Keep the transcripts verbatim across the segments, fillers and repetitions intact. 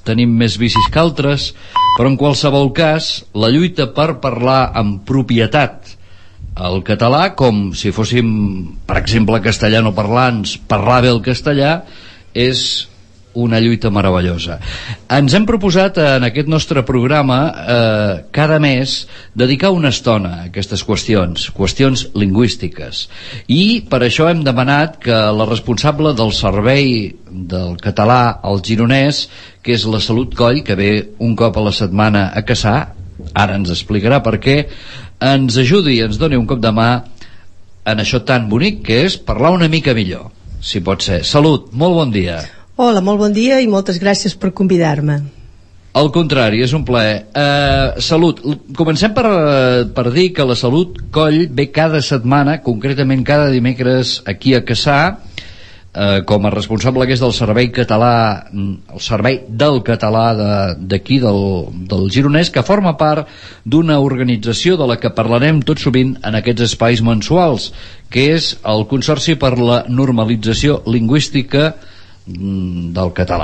tenim més vicis que altres, però en qualsevol cas la lluita per parlar amb propietat el català, com si fóssim, per exemple, castellanoparlants, parlar bé el castellà, és una lluita meravellosa. Ens hem proposat en aquest nostre programa eh, cada mes dedicar una estona a aquestes qüestions, qüestions lingüístiques, i per això hem demanat que la responsable del servei del català al gironès, que és la Salut Coll, que ve un cop a la setmana a Cassà, ara ens explicarà per què, ens ajudi i ens doni un cop de mà en això tan bonic que és parlar una mica millor, si pot ser. Salut, molt bon dia. Hola, molt bon dia i moltes gràcies per convidar-me. Al contrari, és un plaer. Uh, Salut, comencem per, per dir que la Salut Coll ve cada setmana, concretament cada dimecres, aquí a Cassà, uh, com a responsable que és del servei català, el servei del català d'aquí, de, del, del gironès, que forma part d'una organització de la que parlarem tot sovint en aquests espais mensuals, que és el Consorci per la Normalització Lingüística del català.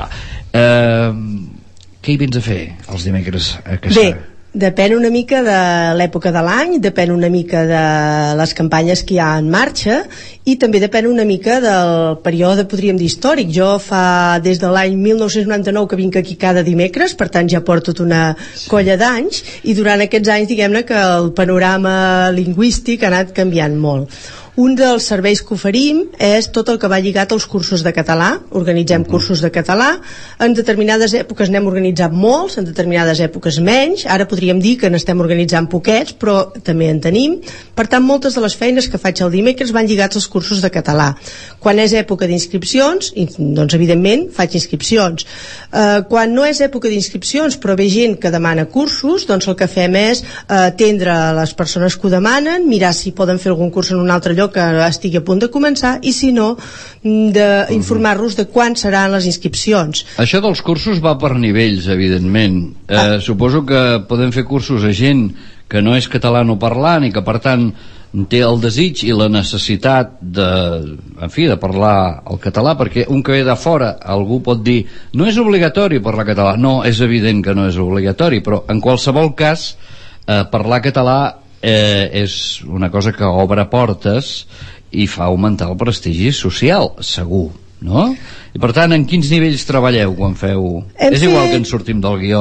Eh, què hi vens a fer els dimecres a Cassà? Bé, depèn una mica de l'època de l'any, depèn una mica de les campanyes que hi ha en marxa i també depèn una mica del període, podríem dir, històric. Jo fa des de l'any mil nou-cents noranta-nou que vinc aquí cada dimecres, per tant ja porto tota una colla d'anys, i durant aquests anys diguem-ne que el panorama lingüístic ha anat canviant molt. Un dels serveis que oferim és tot el que va lligat als cursos de català. Organitzem uh-huh. cursos de català. En determinades èpoques n'hem organitzat molts, en determinades èpoques menys. Ara podríem dir que n'estem organitzant poquets, però també en tenim. Per tant, moltes de les feines que faig el dimecres van lligats als cursos de català. Quan és època d'inscripcions, doncs evidentment faig inscripcions. Eh, quan no és època d'inscripcions, però ve gent que demana cursos, doncs el que fem és atendre les persones que ho demanen, mirar si poden fer algun curs en un altre lloc que estigui a punt de començar, i si no, d'informar-los de quan seran les inscripcions. Això dels cursos va per nivells, evidentment. Eh, ah. Suposo que podem fer cursos a gent que no és catalanoparlant i que per tant té el desig i la necessitat de, en fi, de parlar el català, perquè un que ve de fora, algú pot dir no és obligatori parlar català. No, és evident que no és obligatori, però en qualsevol cas eh, parlar català Eh, és una cosa que obre portes i fa augmentar el prestigi social, segur, no? I per tant, en quins nivells treballeu quan feu? Hem és fet... igual que ens sortim del guió,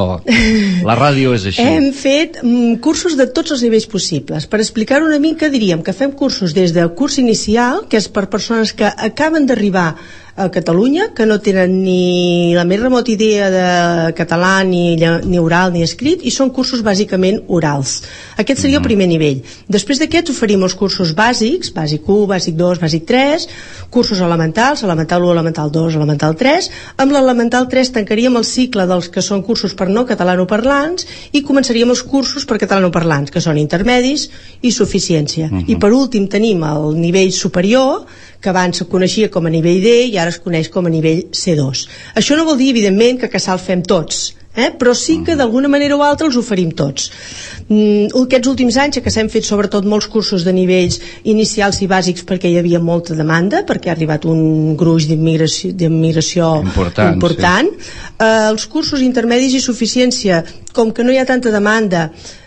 la ràdio és així. Hem fet mm, cursos de tots els nivells possibles. Per explicar-ho una mica, diríem que fem cursos des de curs inicial, que és per persones que acaben d'arribar a Catalunya, que no tenen ni la més remota idea de català, ni, ni oral ni escrit, i són cursos bàsicament orals. Aquest seria mm-hmm. el primer nivell. Després d'aquests oferim els cursos bàsics, bàsic u, bàsic dos, bàsic tres, cursos elementals, elemental u, elemental dos, elemental tres. Amb l'elemental tres tancaríem el cicle dels que són cursos per no catalanoparlants i començaríem els cursos per catalanoparlants, que són intermedis i suficiència. Mm-hmm. I per últim tenim el nivell superior, que abans se coneixia com a nivell D i ara es coneix com a nivell C dos. Això no vol dir, evidentment, que a Cassà el fem tots, eh? Però sí que d'alguna manera o altra els oferim tots. Mm, aquests últims anys a Cassà hem fet sobretot molts cursos de nivells inicials i bàsics perquè hi havia molta demanda, perquè ha arribat un gruix d'immigració, d'immigració important. important. Sí. Eh, els cursos intermedis i suficiència, com que no hi ha tanta demanda,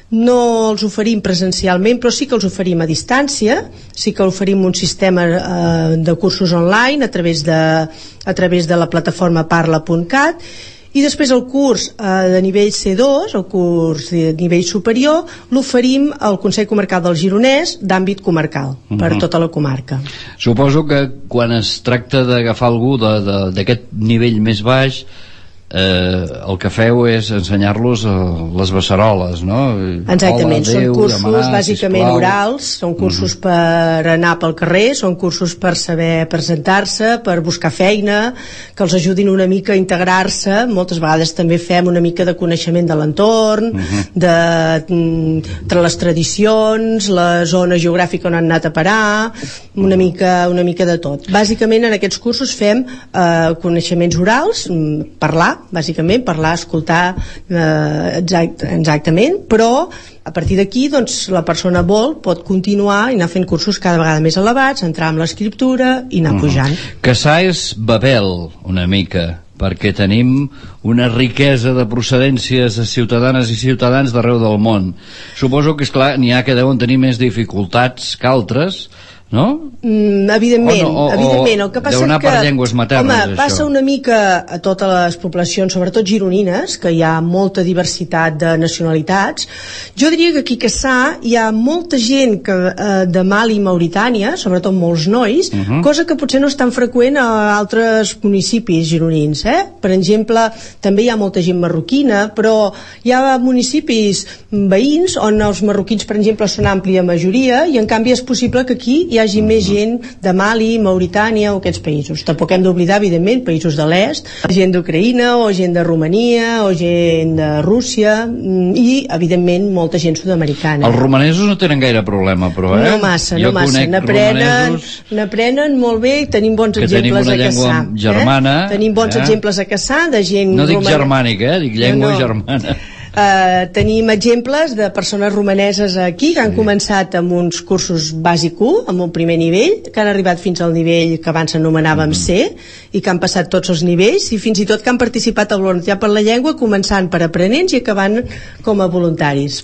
no els oferim presencialment, però sí que els oferim a distància. Sí que oferim un sistema eh, de cursos online a través de, a través de la plataforma parla punt cat. I després el curs eh, de nivell C dos, el curs de nivell superior, l'oferim al Consell Comarcal del Gironès d'àmbit comarcal, uh-huh. per tota la comarca. Suposo que quan es tracta d'agafar algú d'aquest nivell més baix, eh, el que feu és ensenyar-los uh, les beceroles, no? Exactament, Hola, Déu, són cursos demanar, bàsicament sisplau. orals, són cursos mm. per anar pel carrer, són cursos per saber presentar-se, per buscar feina, que els ajudin una mica a integrar-se. Moltes vegades també fem una mica de coneixement de l'entorn, mm-hmm. de, entre les tradicions, la zona geogràfica on han anat a parar, una mica, una mica de tot. Bàsicament en aquests cursos fem eh, coneixements orals, parlar, bàsicament, parlar, escoltar eh, exact, exactament, però a partir d'aquí, doncs, la persona vol, pot continuar i anar fent cursos cada vegada més elevats, entrar en l'escriptura i anar uh-huh. pujant. Cassà és Babel, una mica, perquè tenim una riquesa de procedències ciutadanes i ciutadans d'arreu del món. Suposo que, és clar, n'hi ha que deuen tenir més dificultats que altres, no? Mm, evidentment, o no, o, evidentment. El que passa deu anar que, per llengües maternes, home, passa això. una mica a totes les poblacions, sobretot gironines, que hi ha molta diversitat de nacionalitats. Jo diria que aquí a Cassà hi ha molta gent que, eh, de Mali i Mauritània, sobretot molts nois, uh -huh. cosa que potser no és tan freqüent a altres municipis gironins, eh? Per exemple, també hi ha molta gent marroquina, però hi ha municipis veïns on els marroquins, per exemple, són àmplia majoria, i en canvi és possible que aquí hi hagi més gent de Mali, Mauritània o aquests països. Tampoc hem d'oblidar, evidentment, països de l'est, gent d'Ucraïna o gent de Romania o gent de Rússia i, evidentment, molta gent sud-americana. Els romanesos no tenen gaire problema, però, eh? No massa, jo no massa. N'aprenen, n'aprenen molt bé i tenim bons exemples a Cassà. Germana, eh? Tenim bons eh? exemples a Cassà de gent... No dic romana... germànica, eh? Dic llengua no, no. germana. Uh, tenim exemples de persones romaneses aquí que han sí. començat amb uns cursos bàsic u, amb un primer nivell, que han arribat fins al nivell que abans anomenàvem mm. C, i que han passat tots els nivells, i fins i tot que han participat al voluntariat per la llengua, començant per aprenents i acabant com a voluntaris.